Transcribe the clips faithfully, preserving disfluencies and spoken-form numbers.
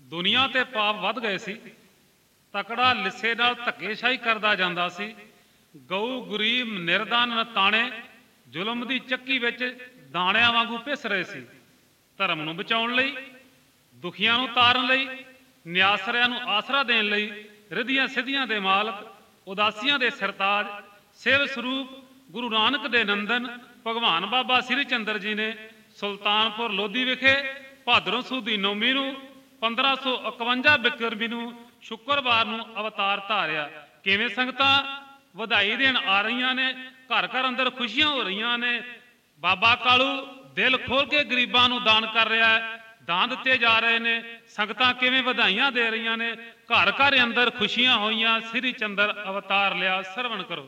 ਦੁਨੀਆ ਤੇ ਪਾਪ ਵੱਧ ਗਏ ਸੀ। ਤਕੜਾ ਲਿੱਸੇ ਨਾਲ ਧੱਕੇਸ਼ਾਹੀ ਕਰਦਾ ਜਾਂਦਾ ਸੀ। ਗਊ ਗਰੀਬ ਨਿਰਧਨ ਤਾਣੇ ਜ਼ੁਲਮ ਦੀ ਚੱਕੀ ਵਿੱਚ ਦਾਣਿਆਂ ਵਾਂਗੂ ਪਿਸ ਰਹੇ ਸੀ। ਧਰਮ ਨੂੰ ਬਚਾਉਣ ਲਈ, ਦੁਖੀਆਂ ਨੂੰ ਤਾਰਨ ਲਈ, ਨਿਆਸਰਿਆਂ ਨੂੰ ਆਸਰਾ ਦੇਣ ਲਈ ਰਿੱਧੀਆਂ ਸਿੱਧੀਆਂ ਦੇ ਮਾਲਕ, ਉਦਾਸੀਆਂ ਦੇ ਸਰਤਾਜ, ਸਿਵ ਸਰੂਪ ਗੁਰੂ ਨਾਨਕ ਦੇ ਨੰਦਨ ਭਗਵਾਨ ਬਾਬਾ ਸ੍ਰੀ ਚੰਦਰ ਜੀ ਨੇ ਸੁਲਤਾਨਪੁਰ ਲੋਧੀ ਵਿਖੇ ਭਾਦਰੋਂ ਸੁਦੀ ਦੀ ਨੌਮੀ ਨੂੰ ਪੰਦਰਾਂ ਸੌ ਇਕਵੰਜਾ ਬਿਕਰਮੀ ਨੂੰ ਸ਼ੁੱਕਰਵਾਰ ਨੂੰ ਅਵਤਾਰ ਧਾਰਿਆ। ਕਿਵੇਂ ਸੰਗਤਾਂ ਵਧਾਈ ਦੇਣ ਆ ਰਹੀਆਂ ਨੇ, ਘਰ ਘਰ ਅੰਦਰ ਖੁਸ਼ੀਆਂ ਹੋ ਰਹੀਆਂ ਨੇ। ਬਾਬਾ ਕਾਲੂ ਦਿਲ ਖੋਲ ਕੇ ਗਰੀਬਾਂ ਨੂੰ ਦਾਨ ਕਰ ਰਿਹਾ ਹੈ, ਦਾਨ ਦਿੱਤੇ ਜਾ ਰਹੇ ਨੇ। ਸੰਗਤਾਂ ਕਿਵੇਂ ਵਧਾਈਆਂ ਦੇ ਰਹੀਆਂ ਨੇ, ਘਰ ਘਰ ਅੰਦਰ ਖੁਸ਼ੀਆਂ ਹੋਈਆਂ। ਸ੍ਰੀ ਚੰਦਰ ਅਵਤਾਰ ਲਿਆ, ਸਰਵਣ ਕਰੋ।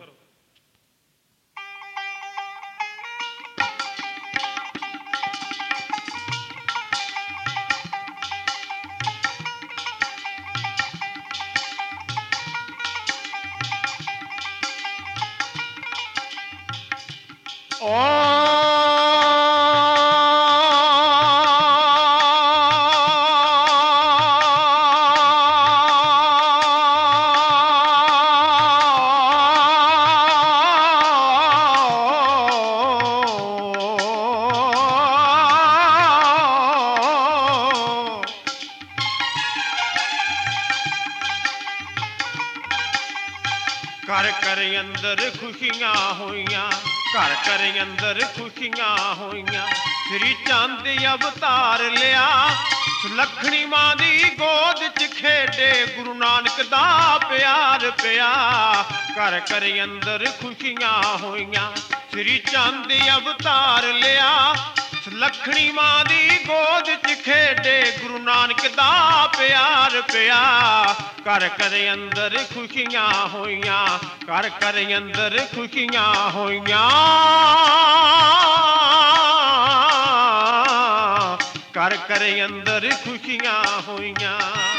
घर घर अंदर खुशियां होइयां, घर घर अंदर खुशियां होइयां। श्री चंद अवतार लिया, सुलखणी मां दी गोद च खेडे गुरु नानक दा प्यार पिया। घर घर अंदर खुशियां होइयां, श्री चंद अवतार लिया, सुलखणी मां दी गोद च खेडे गुरु नानक दा प्यार पिया। घर घर अंदर खुशियां होइयां, घर घर अंदर खुशियां होइयां। घर घर अंदर खुशियां होइयां।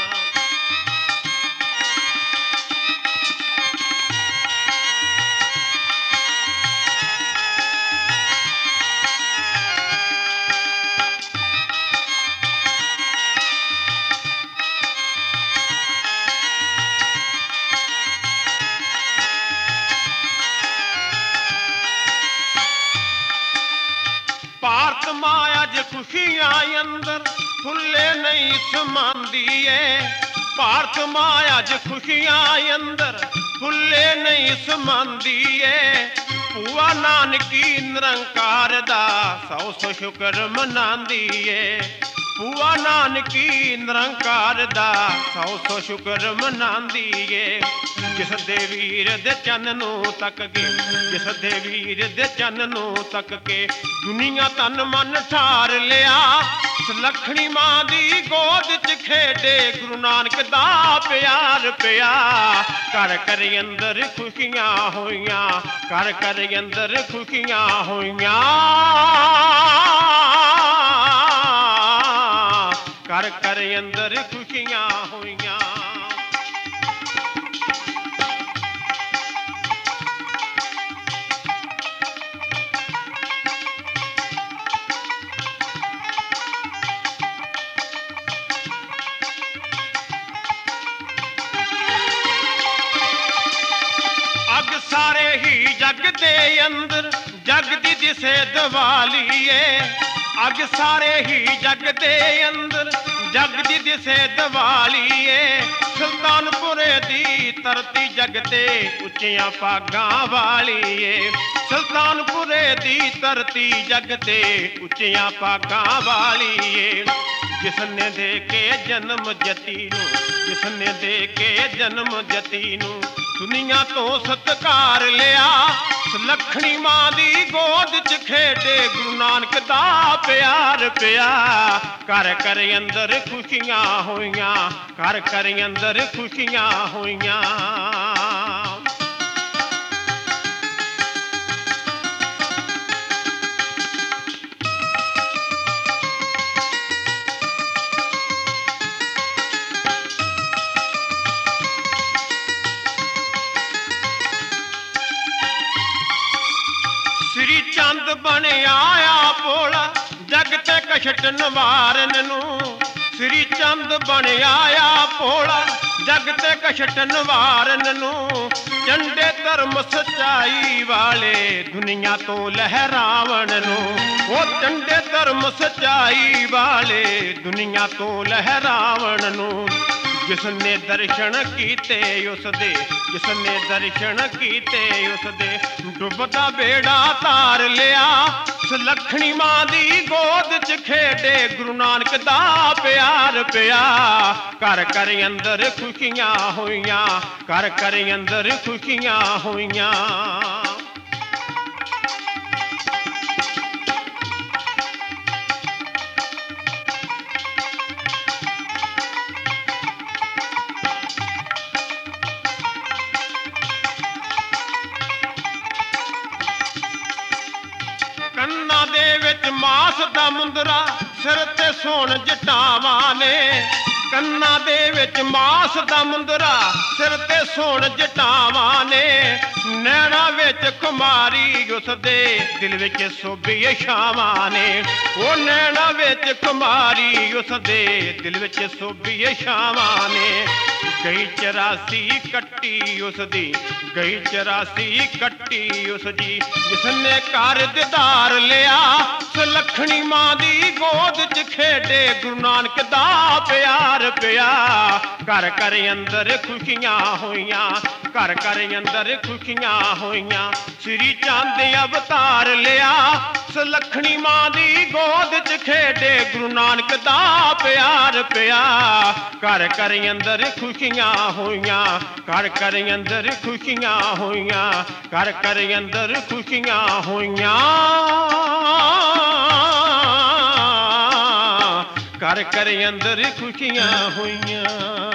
भारत मां अज खुशियां अंदर फुले नहीं समांदी है। भारत मां अज खुशियां अंदर फुले नहीं समांदी है। भूआ नानकी निरंकार दा सौ सौ शुक्र मनांदी है। भूआ नानकी निरंकार दा सौ सौ शुक्र मनांदी है। जिस दे वीर दे चन नू तक के, जिस दे वीर दे चन नू तक के दुनिया तन मन ठार लिया। सुलखणी मां दी गोद च खेडे गुरु नानक दा प्यार पिया। घर घर अंदर खुशियां होइयां, घर घर अंदर खुशियां होइयां। घर घर अंदर खुशियां होइयां। अग सारे ही जग दे अंदर जग दी दिसे दिवाली है। अग सारे ही जग दे अंदर जग दी दिसे दिवाली है। सुल्तानपुरे दी धरती जगते उच्चियां भागां वाली है। सुल्तानपुरे दी धरती जगते उच्चियां भागां वाली है। जिसने दे के जन्म जती नू, जिसने दे के जन्म जती नू दुनिया तो सत्कार लिया। सुलखणी मां दी गोद च खेडे गुरु नानक दा प्यार पिया। घर घर अंदर खुशियां होइयां, घर घर अंदर खुशियां होइयां। श्री चंद बने आया भोला जग ते कष्ट निवारन नू। श्री ਚੰਦ ਬਣਿਆ ਆ ਭੋਲਾ ਜਗ ਤੇ ਕਸ਼ਟ ਨਿਵਾਰਨ ਨੂੰ ਚੰਡੇ ਧਰਮ ਸਚਾਈ ਵਾਲੇ ਦੁਨੀਆ ਤੋਂ ਲਹਿਰਾਵਣ ਨੂੰ ਉਹ ਚੰਡੇ ਧਰਮ ਸਚਾਈ ਵਾਲੇ ਦੁਨੀਆ ਤੋਂ ਲਹਿਰਾਵਣ ਨੂੰ ਜਿਸ ਨੇ ਦਰਸ਼ਨ ਕੀਤੇ ਉਸ ਦੇ ਜਿਸ ਨੇ ਦਰਸ਼ਨ ਕੀਤੇ ਉਸ ਦੇ ਡੁੱਬਦਾ ਬੇੜਾ ਤਾਰ ਲਿਆ ਸੁਲੱਖਣੀ ਮਾਂ ਦੀ ਗੋਦ ਚ ਖੇਡੇ ਗੁਰੂ ਨਾਨਕ ਦਾ ਪਿਆਰ ਪਿਆ ਘਰ ਘਰ ਅੰਦਰ ਖੁਸ਼ੀਆਂ ਹੋਈਆਂ ਘਰ ਘਰ ਅੰਦਰ ਖੁਸ਼ੀਆਂ ਹੋਈਆਂ ਕੰਨਾਂ ਦੇ ਵਿੱਚ ਮਾਸ ਦਾ ਮੁੰਦਰਾ ਸਿਰ ਤੇ ਸੋਨ ਜਟਾਵਾਂ ਨੇ ਕੰਨਾਂ ਦੇ ਵਿੱਚ ਮਾਸ ਦਾ ਮੁੰਦਰਾ ਸਿਰ ਤੇ ਸੋਨ ਜਟਾਵਾਂ ਨੇ ਨੈਣਾ ਵਿੱਚ ਕੁਮਾਰੀ ਉਸ ਦੇ ਦਿਲ ਵਿੱਚ ਸੋਭੀ ਛਾਵਾਂ ਨੇ ਉਹ ਨੈਣਾ ਵਿੱਚ ਕੁਮਾਰੀ ਉਸ ਦੇ ਦਿਲ ਵਿੱਚ ਸੋਭੀ ਛਾਵਾਂ ਨੇ ਗਈ ਚਰਾਸੀ ਕੱਟੀ ਉਸ ਦੀ ਗਈ ਚਰਾਸੀ ਕੱਟੀ ਉਸ ਦੀ ਜਿਸ ਨੇ ਘਰ ਦਿਦਾਰ ਲਿਆ ਸੁਲੱਖਣੀ ਮਾਂ ਦੀ ਗੋਦ ਚ ਖੇਡੇ ਗੁਰੂ ਨਾਨਕ ਦਾ ਪਿਆਰ ਪਿਆ ਘਰ ਘਰ ਅੰਦਰ ਖੁਸ਼ੀਆਂ ਹੋਈਆਂ ਘਰ ਘਰ ਅੰਦਰ ਖੁਸ਼ੀਆਂ ਹੋਈਆਂ ਸ੍ਰੀ ਚੰਦ ਅਵਤਾਰ ਲਿਆ ਸੁਲੱਖਣੀ ਮਾਂ ਦੀ ਗੋਦ ਚ ਖੇਡੇ ਗੁਰੂ ਨਾਨਕ ਦਾ ਪਿਆਰ ਪਿਆ ਘਰ ਘਰ ਅੰਦਰ ਖੁਸ਼ੀਆਂ ਹੋਈਆਂ ਘਰ ਘਰ ਅੰਦਰ ਖੁਸ਼ੀਆਂ ਹੋਈਆਂ ਘਰ ਘਰ ਅੰਦਰ ਖੁਸ਼ੀਆਂ ਹੋਈਆਂ ਘਰ ਘਰ ਅੰਦਰ ਖੁਸ਼ੀਆਂ ਹੋਈਆਂ।